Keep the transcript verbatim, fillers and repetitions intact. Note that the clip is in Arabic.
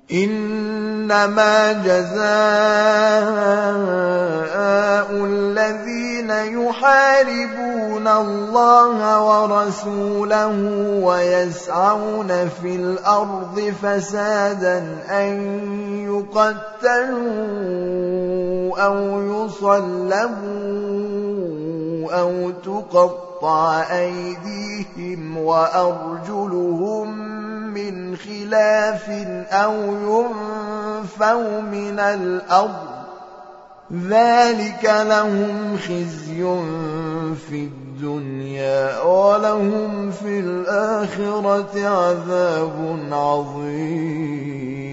إنما جزاء الذين يحاربون الله ورسوله ويسعون في الأرض فسادا أن يقتلوا أو يصلبوا أو تقطع أيديهم وأرجلهم من خلاف أو ينفوا من الأرض ذلك لهم خزي في الدنيا ولهم في الآخرة عذاب عظيم.